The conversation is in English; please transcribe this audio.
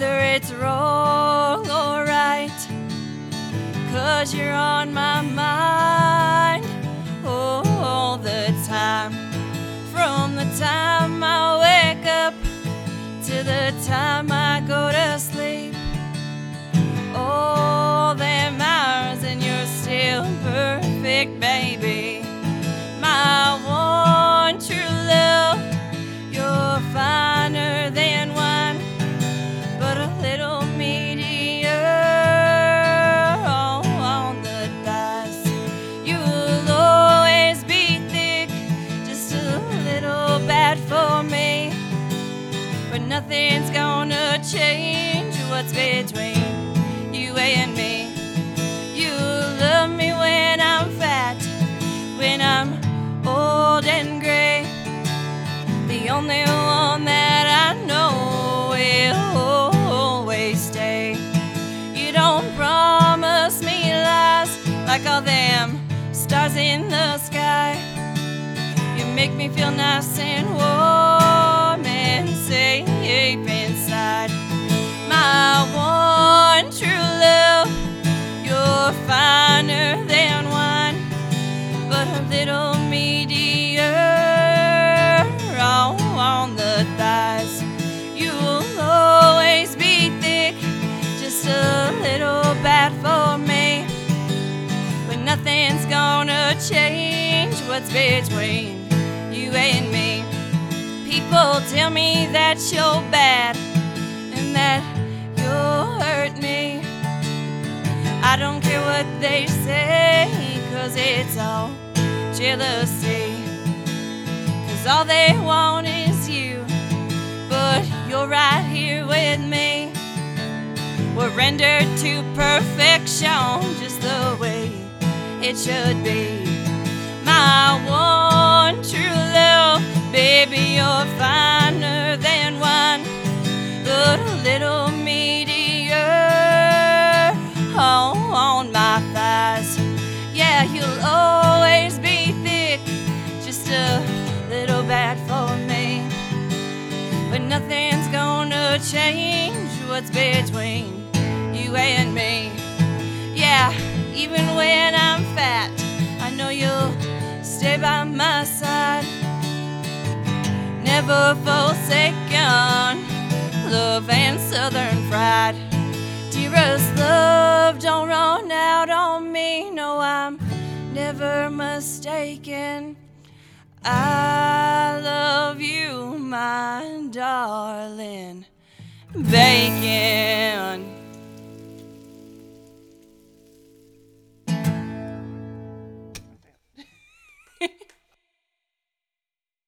whether it's wrong or right, 'cause you're on my mind all the time. From the time I wake up to the time I go to sleep, all them hours and you're still perfect, baby. My one true love, you're finer than wine, but a little meteor on the thighs. You'll always be thick, just a little bad for me, but nothing's gonna change what's between you and me. You love me when I'm fat, when I'm old and gray. The only one that I know will always stay. You don't promise me lies like all them stars in the sky. You make me feel nice and warm and safe inside. My one true love, you're finer than wine, but a little meteor on the thighs. You'll always be thick, just a little bad for me, but nothing's gonna change what's between you and me. People tell me that you're bad and that you'll hurt me. I don't care what they say, 'cause it's all jealousy. 'Cause all they want is you, but you're right here with me. We're rendered to perfection, just the way it should be. My one true love, baby, you're finer than wine, but a little meteor on my thighs. Yeah, you'll always be thick, just a little bad for me, but nothing's gonna change what's between you and me. Yeah, even when I'm fat, I know you'll stay by my side. Never forsaken love and southern pride. Dearest love, don't run out on me. No, I'm never mistaken. I love you, my darling. Bacon.